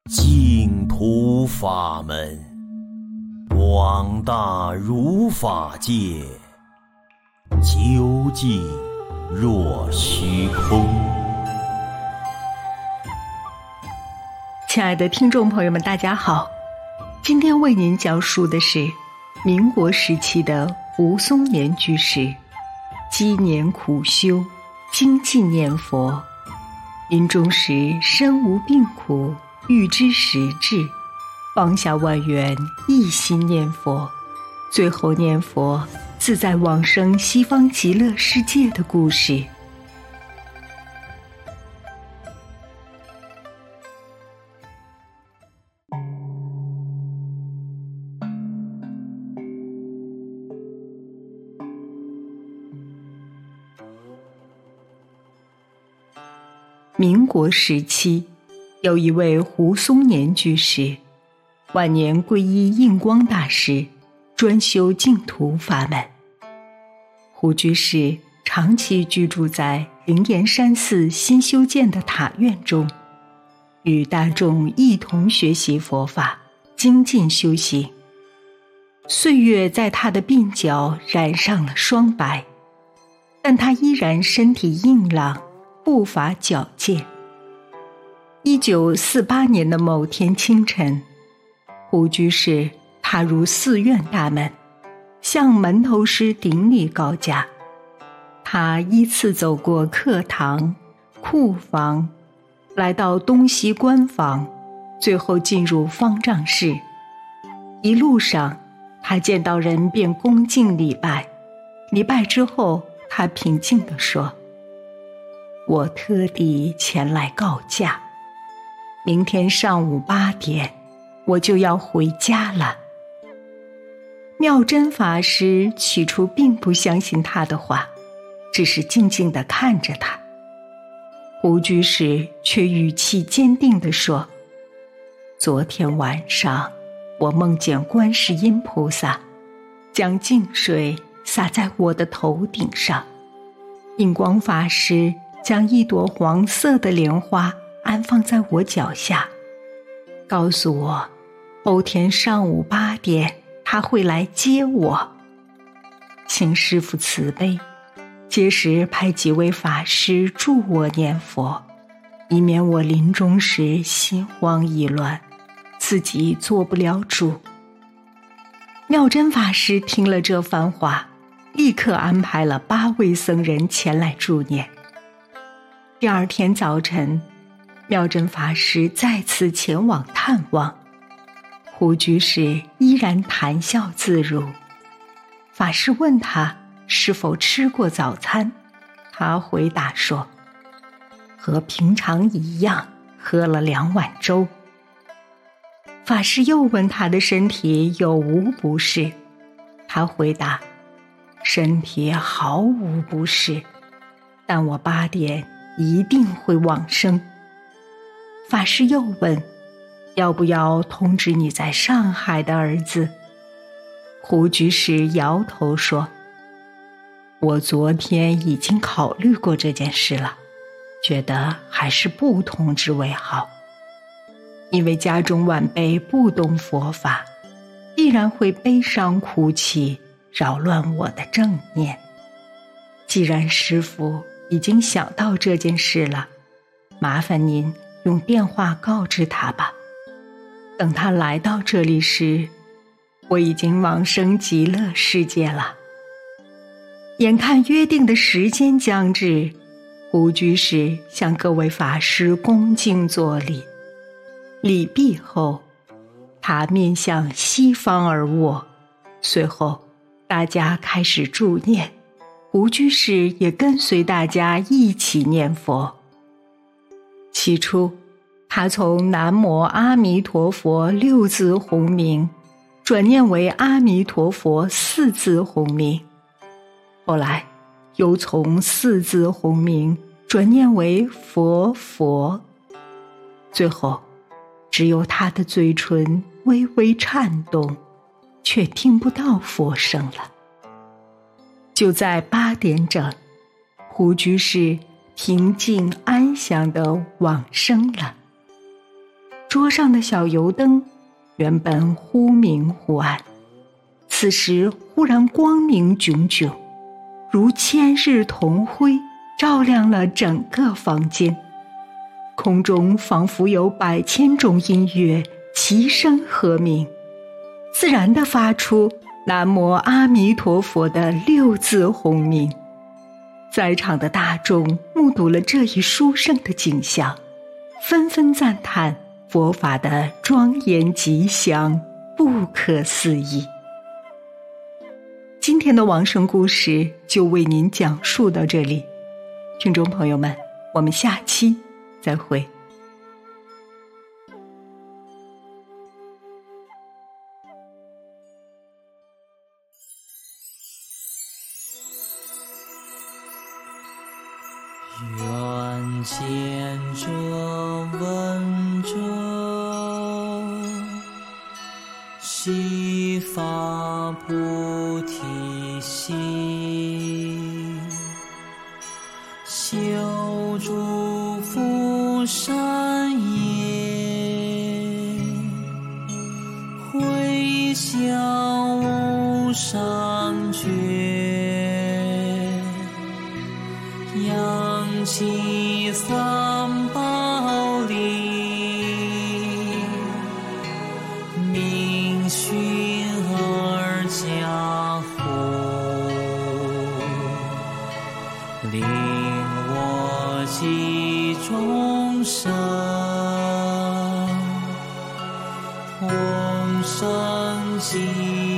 净土法门，广大如法界，究竟若虚空。 亲爱的听众朋友们，大家好，今天为您讲述的是民国时期的胡松年居士积年苦修，精进念佛，临终时身无病苦，欲知实质，放下万缘，一心念佛，最后念佛自在往生西方极乐世界的故事。民国时期，有一位胡松年居士，晚年皈依印光大师，专修净土法门。胡居士长期居住在灵岩山寺新修建的塔院中，与大众一同学习佛法，精进修行。岁月在他的鬓角染上了霜白，但他依然身体硬朗，步伐矫健。1948年的某天清晨，胡居士踏入寺院大门，向门头师顶礼告假。他依次走过课堂、库房，来到东西官房，最后进入方丈室。一路上，他见到人便恭敬礼拜。礼拜之后，他平静地说：我特地前来告假，明天上午8点，我就要回家了。妙真法师起初并不相信他的话，只是静静地看着他。胡居士却语气坚定地说：昨天晚上，我梦见观世音菩萨将净水洒在我的头顶上，印光法师将一朵黄色的莲花安放在我脚下，告诉我后天上午8点他会来接我。请师父慈悲，届时派几位法师助我念佛，以免我临终时心慌意乱，自己做不了主。妙真法师听了这番话，立刻安排了8位僧人前来助念。第二天早晨，妙真法师再次前往探望，胡居士依然谈笑自如。法师问他是否吃过早餐，他回答说：和平常一样，喝了2碗粥。法师又问他的身体有无不适，他回答：身体毫无不适，但我8点一定会往生。法师又问：要不要通知你在上海的儿子？胡居士摇头说：我昨天已经考虑过这件事了，觉得还是不通知为好。因为家中晚辈不懂佛法，必然会悲伤哭泣，扰乱我的正念。既然师父已经想到这件事了，麻烦您用电话告知他吧。等他来到这里时，我已经往生极乐世界了。眼看约定的时间将至，胡居士向各位法师恭敬作礼。礼毕后，他面向西方而卧，随后大家开始助念，胡居士也跟随大家一起念佛。起初，他从南无阿弥陀佛6字洪名转念为阿弥陀佛4字洪名，后来又从4字洪名转念为佛，最后只有他的嘴唇微微颤动，却听不到佛声了。就在8点整，胡居士平静安详地往生了。 桌上的小油灯原本忽明忽暗，此时忽然光明炯炯，如千日同辉，照亮了整个房间。空中仿佛有100千种音乐齐声和鸣，自然地发出南无阿弥陀佛的6字洪名。在场的大众目睹了这一殊胜的景象，纷纷赞叹佛法的庄严吉祥，不可思议。今天的往生故事就为您讲述到这里，听众朋友们，我们下期再会。 愿见者闻者，悉发菩提心，修诸福善业，回向无上觉，扬起三宝力，明熏而加护，令我及众生同生极